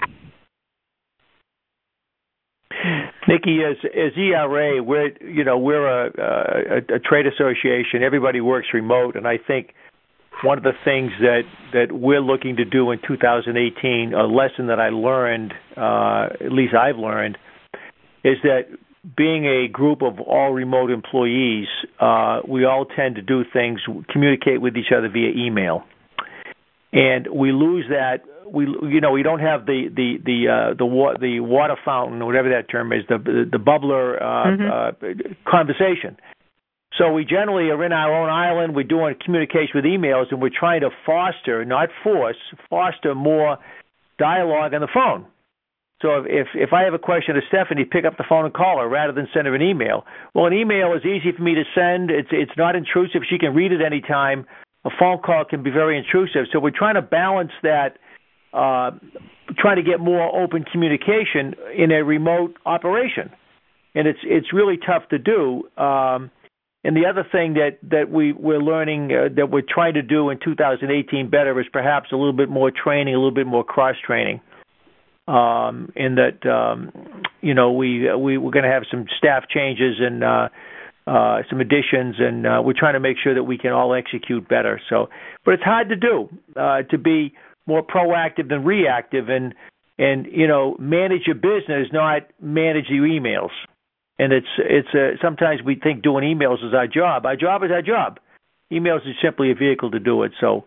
Nikki, as ERA, we're a trade association. Everybody works remote, and I think one of the things that we're looking to do in 2018, a lesson that I learned, at least I've learned, is that being a group of all remote employees, we all tend to do things, communicate with each other via email, and we lose that. We don't have the water fountain, or whatever that term is, the bubbler conversation. So we generally are in our own island. We're doing communication with emails, and we're trying to foster, not force, foster more dialogue on the phone. So if I have a question to Stephanie, pick up the phone and call her rather than send her an email. Well, an email is easy for me to send. It's not intrusive. She can read it anytime. A phone call can be very intrusive. So we're trying to balance that, trying to get more open communication in a remote operation. And it's really tough to do. And the other thing that we're learning, that we're trying to do in 2018 better, is perhaps a little bit more training, a little bit more cross-training. In that, we're going to have some staff changes and some additions, and we're trying to make sure that we can all execute better. So, but it's hard to do, to be more proactive than reactive, and manage your business, not manage your emails. And it's sometimes we think doing emails is our job. Our job is our job. Emails is simply a vehicle to do it. So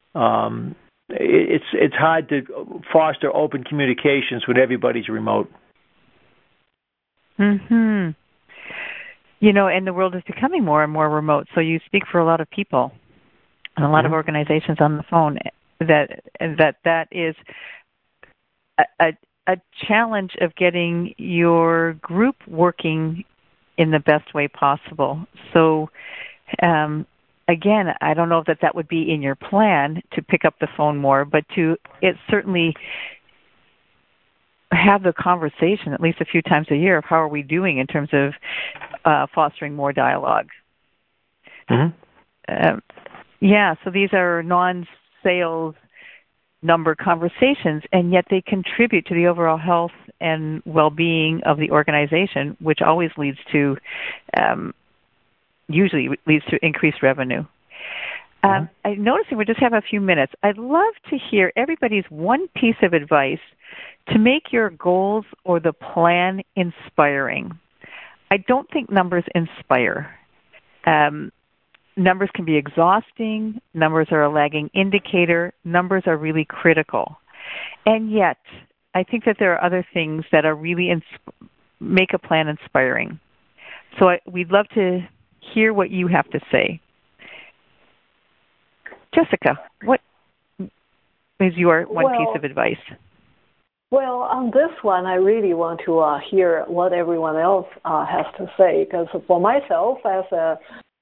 it's hard to foster open communications when everybody's remote. And the world is becoming more and more remote. So you speak for a lot of people and a lot of organizations on the phone. That is a challenge of getting your group working in the best way possible. So, again, I don't know if that would be in your plan to pick up the phone more, but it certainly have the conversation at least a few times a year of how are we doing in terms of fostering more dialogue. So these are non-sales number conversations, and yet they contribute to the overall health and well-being of the organization, which always leads to, usually leads to increased revenue. I'm noticing we just have a few minutes. I'd love to hear everybody's one piece of advice to make your goals or the plan inspiring. I don't think numbers inspire. Numbers can be exhausting. Numbers are a lagging indicator. Numbers are really critical. And yet, I think that there are other things that are really make a plan inspiring. So we'd love to hear what you have to say. Jessica, what is your one piece of advice? Well, on this one, I really want to hear what everyone else has to say, because for myself, as a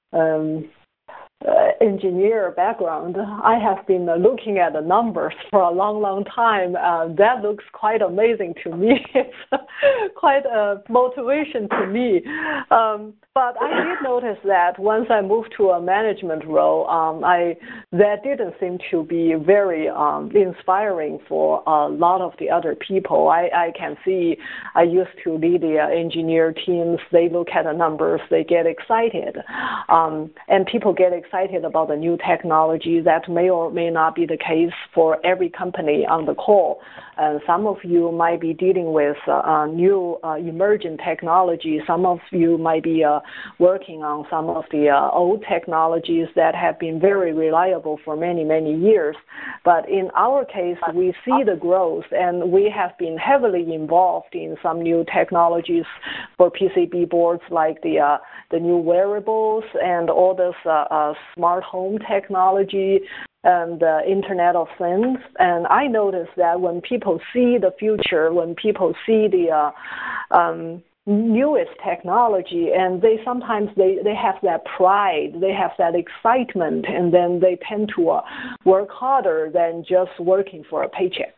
engineer background, I have been looking at the numbers for a long, long time. That looks quite amazing to me. It's quite a motivation to me. But I did notice that once I moved to a management role, that didn't seem to be very inspiring for a lot of the other people. I can see I used to lead the engineer teams. They look at the numbers, they get excited. And people get excited about the new technology. That may or may not be the case for every company on the call. Some of you might be dealing with new emerging technology. Some of you might be working on some of the old technologies that have been very reliable for many, many years. But in our case, we see the growth, and we have been heavily involved in some new technologies for PCB boards, like the new wearables and all this smart home technology and the Internet of Things. And I noticed that when people see the future, when people see the newest technology, and they sometimes they have that pride, they have that excitement, and then they tend to work harder than just working for a paycheck.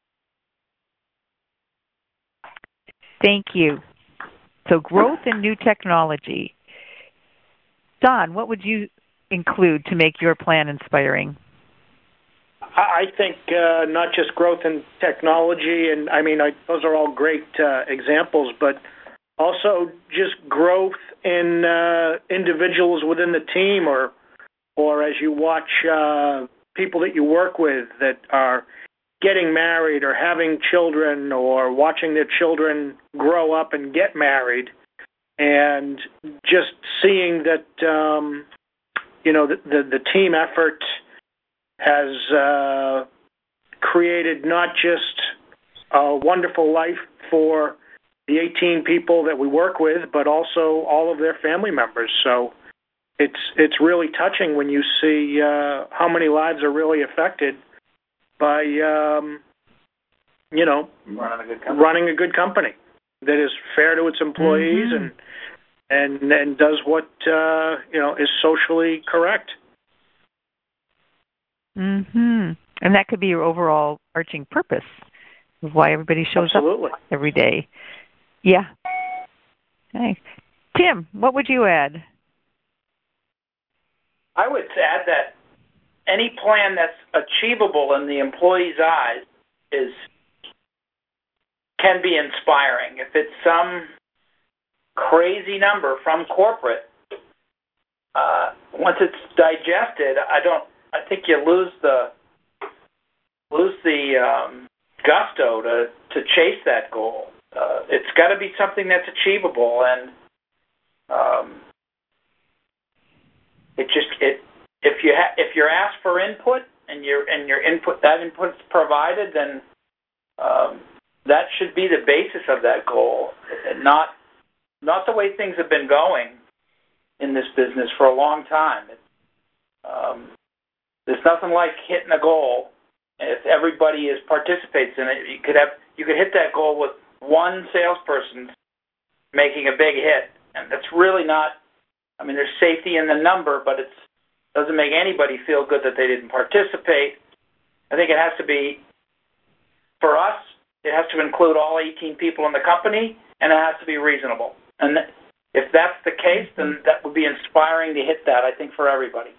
Thank you. So growth and new technology. Don, what would you include to make your plan inspiring? I think not just growth in technology, and I mean, those are all great examples, but also just growth in individuals within the team, or as you watch people that you work with that are getting married or having children, or watching their children grow up and get married, and just seeing that the team effort has created not just a wonderful life for the 18 people that we work with, but also all of their family members. So it's really touching when you see how many lives are really affected by running a good company that is fair to its employees and does what is socially correct. Mm-hmm. And that could be your overall arching purpose of why everybody shows Absolutely. up every day. Yeah. Okay. Tim, what would you add? I would add that any plan that's achievable in the employee's eyes can be inspiring. If it's some crazy number from corporate, once it's digested, I think you lose the gusto to chase that goal. It's got to be something that's achievable, and if you're asked for input and that input's provided, then that should be the basis of that goal, and not the way things have been going in this business for a long time. There's nothing like hitting a goal. If everybody participates in it, you could hit that goal with one salesperson making a big hit, and that's really not. I mean, there's safety in the number, but it doesn't make anybody feel good that they didn't participate. I think it has to be, for us, it has to include all 18 people in the company, and it has to be reasonable. And if that's the case, then that would be inspiring to hit that, I think, for everybody.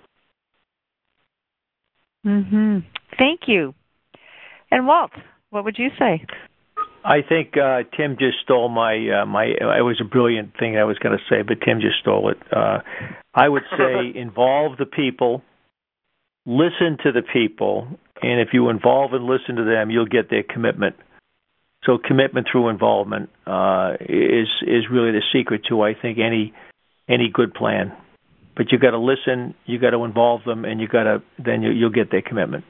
Mm-hmm. Thank you. And Walt, what would you say? I think Tim just stole my. It was a brilliant thing I was going to say, but Tim just stole it. I would say involve the people, listen to the people, and if you involve and listen to them, you'll get their commitment. So commitment through involvement is really the secret to, I think, any good plan. But you got to listen, you got to involve them, and you'll get their commitment.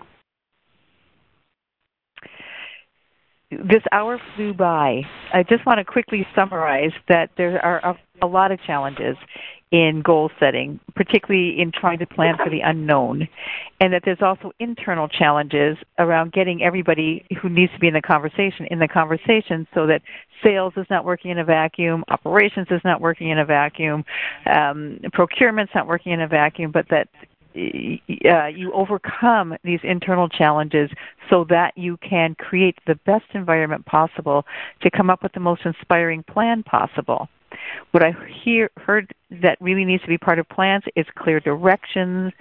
This hour flew by. I just want to quickly summarize that there are a lot of challenges in goal setting, particularly in trying to plan for the unknown, and that there's also internal challenges around getting everybody who needs to be in the conversation so that sales is not working in a vacuum, operations is not working in a vacuum, procurement's not working in a vacuum, but that you overcome these internal challenges so that you can create the best environment possible to come up with the most inspiring plan possible. What I heard that really needs to be part of plans is clear directions,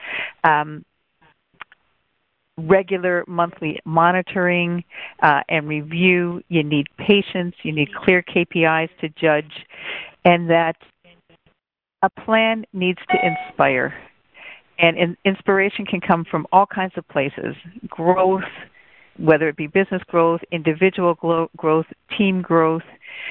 regular monthly monitoring and review. You need patience. You need clear KPIs to judge, and that a plan needs to inspire. And inspiration can come from all kinds of places. Growth, whether it be business growth, individual growth, team growth,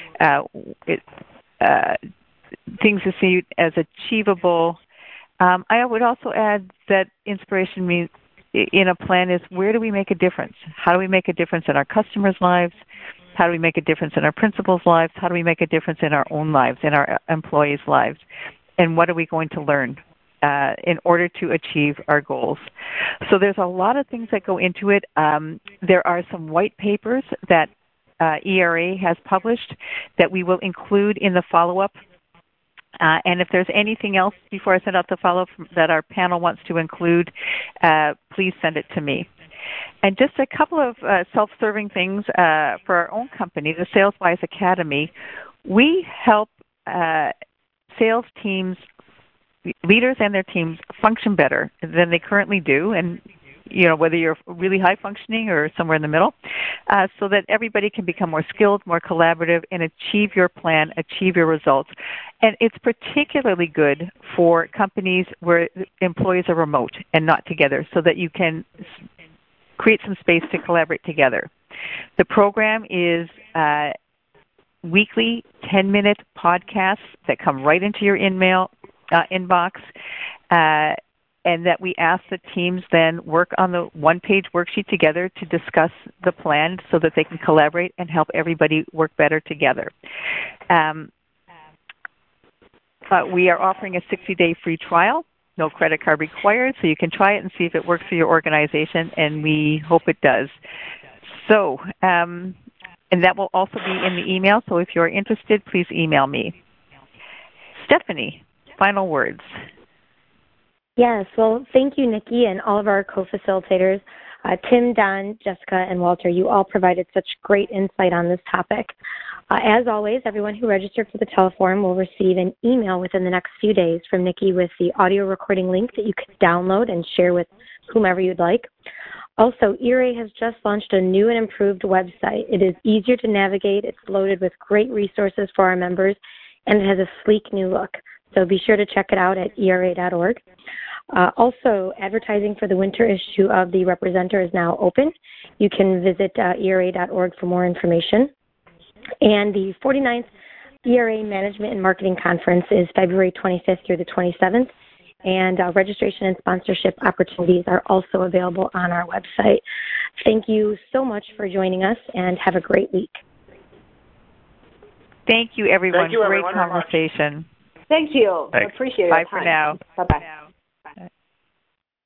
things to see as achievable. I would also add that inspiration means in a plan is where do we make a difference? How do we make a difference in our customers' lives? How do we make a difference in our principals' lives? How do we make a difference in our own lives, in our employees' lives? And what are we going to learn in order to achieve our goals? So there's a lot of things that go into it. There are some white papers that ERA has published that we will include in the follow-up. And if there's anything else before I send out the follow-up that our panel wants to include, please send it to me. And just a couple of self-serving things for our own company, the SalesWise Academy. We help sales teams, leaders and their teams, function better than they currently do, and whether you're really high functioning or somewhere in the middle, so that everybody can become more skilled, more collaborative, and achieve your plan, achieve your results. And it's particularly good for companies where employees are remote and not together, so that you can create some space to collaborate together. The program is weekly 10-minute podcasts that come right into your inbox, and that we ask the teams then work on the one-page worksheet together to discuss the plan so that they can collaborate and help everybody work better together. We are offering a 60-day free trial, no credit card required, so you can try it and see if it works for your organization, and we hope it does. So, and that will also be in the email, so if you're interested, please email me. Stephanie, final words. Yes, well, thank you, Nikki, and all of our co-facilitators. Tim, Don, Jessica, and Walter, you all provided such great insight on this topic. As always, everyone who registered for the teleforum will receive an email within the next few days from Nikki with the audio recording link that you can download and share with whomever you'd like. Also, ERA has just launched a new and improved website. It is easier to navigate, it's loaded with great resources for our members, and it has a sleek new look. So be sure to check it out at era.org. Also, advertising for the winter issue of The Representer is now open. You can visit era.org for more information. And the 49th ERA Management and Marketing Conference is February 25th through the 27th. And registration and sponsorship opportunities are also available on our website. Thank you so much for joining us, and have a great week. Thank you, everyone. Thank you, everyone. Great conversation. Thank you. Thanks. Appreciate it. Bye for now. Bye-bye.